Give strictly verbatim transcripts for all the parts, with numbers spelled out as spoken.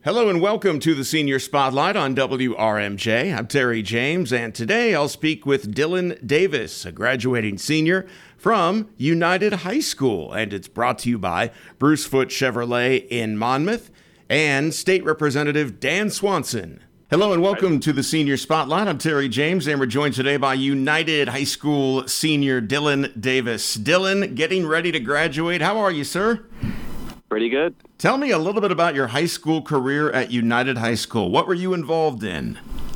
Hello and welcome to the Senior Spotlight on W R M J. I'm Terry James, and today I'll speak with Dylan Davis, a graduating senior from United High School, and it's brought to you by Bruce Foote Chevrolet in Monmouth and State Representative Dan Swanson. Hello and welcome to the Senior Spotlight. I'm Terry James, and we're joined today by United High School senior Dylan Davis. Dylan, getting ready to graduate. How are you, sir? Pretty good. Tell me a little bit about your high school career at United High School. What were you involved in?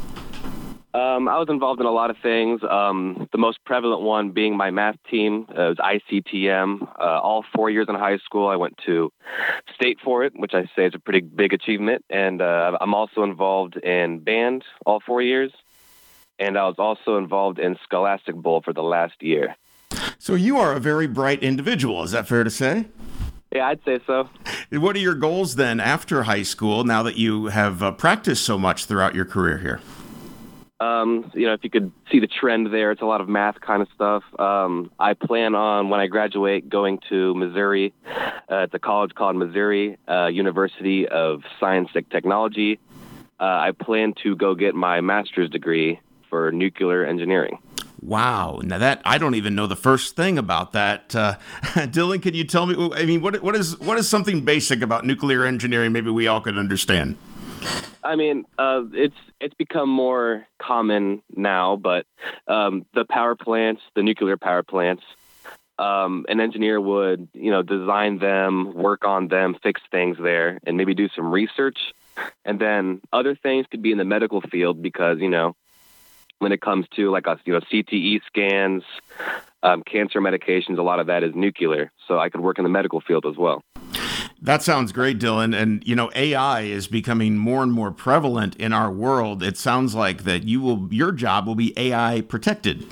Um, I was involved in a lot of things. Um, the most prevalent one being my math team. Uh, it was I C T M. Uh, all four years in high school, I went to state for it, which I say is a pretty big achievement. And uh, I'm also involved in band all four years. And I was also involved in Scholastic Bowl for the last year. So you are a very bright individual. Is that fair to say? Yeah, I'd say so. What are your goals then after high school, now that you have uh, practiced so much throughout your career here? Um, you know, if you could see the trend there, it's a lot of math kind of stuff. Um, I plan on, when I graduate, going to Missouri. Uh, it's a college called Missouri uh, University of Science and Technology. Uh, I plan to go get my master's degree for nuclear engineering. Wow. Now that, I don't even know the first thing about that. Uh, Dylan, can you tell me, I mean, what what is what is something basic about nuclear engineering maybe we all could understand? I mean, uh, it's it's become more common now, but um, the power plants, the nuclear power plants, um, an engineer would, you know, design them, work on them, fix things there, and maybe do some research. And then other things could be in the medical field because, you know, when it comes to like a, you know, C T E scans, um, cancer medications, a lot of that is nuclear. So I could work in the medical field as well. That sounds great, Dylan. And, you know, A I is becoming more and more prevalent in our world. It sounds like that you will, your job will be A I protected.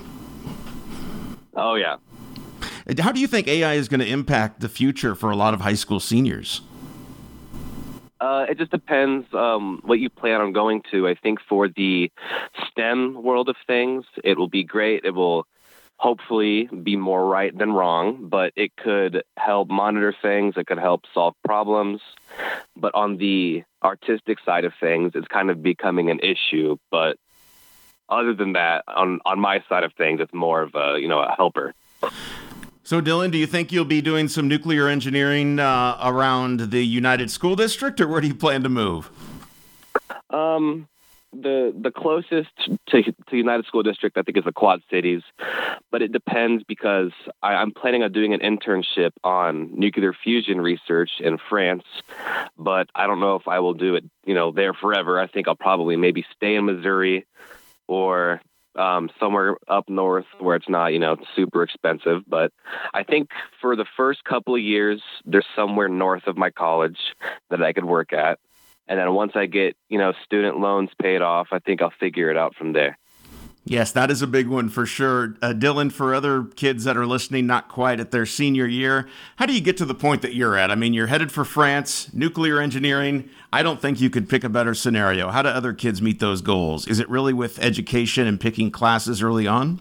Oh, yeah. How do you think A I is going to impact the future for a lot of high school seniors? Uh, it just depends um, what you plan on going to. I think for the STEM world of things, it will be great. It will hopefully be more right than wrong, but it could help monitor things. It could help solve problems. But on the artistic side of things, it's kind of becoming an issue. But other than that, on, on my side of things, it's more of a, you know, a helper. So, Dylan, do you think you'll be doing some nuclear engineering uh, around the United School District, or where do you plan to move? Um, the the closest to, to United School District, I think, is the Quad Cities, but it depends because I, I'm planning on doing an internship on nuclear fusion research in France, but I don't know if I will do it, you know, there forever. I think I'll probably maybe stay in Missouri or Um, somewhere up north where it's not, you know, super expensive. But I think for the first couple of years, there's somewhere north of my college that I could work at. And then once I get, you know, student loans paid off, I think I'll figure it out from there. Yes, that is a big one for sure. Uh, Dylan, for other kids that are listening, not quite at their senior year, how do you get to the point that you're at? I mean, you're headed for France, nuclear engineering. I don't think you could pick a better scenario. How do other kids meet those goals? Is it really with education and picking classes early on?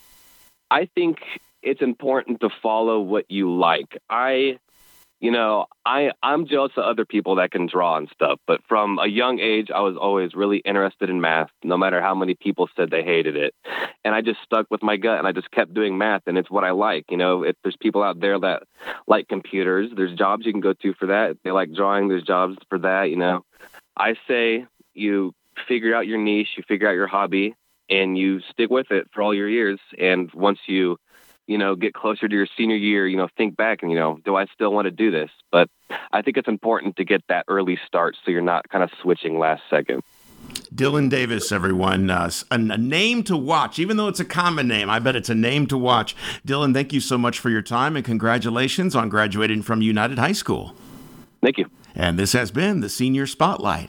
I think it's important to follow what you like. I... You know, I, I'm jealous of other people that can draw and stuff, but from a young age, I was always really interested in math, no matter how many people said they hated it. And I just stuck with my gut, and I just kept doing math, and it's what I like. You know, if there's people out there that like computers, there's jobs you can go to for that. If they like drawing, there's jobs for that, you know. I say you figure out your niche, you figure out your hobby, and you stick with it for all your years. And once you you know, get closer to your senior year, you know, think back and, you know, do I still want to do this? But I think it's important to get that early start so you're not kind of switching last second. Dylan Davis, everyone, uh, a, a name to watch, even though it's a common name. I bet it's a name to watch. Dylan, thank you so much for your time and congratulations on graduating from United High School. Thank you. And this has been the Senior Spotlight.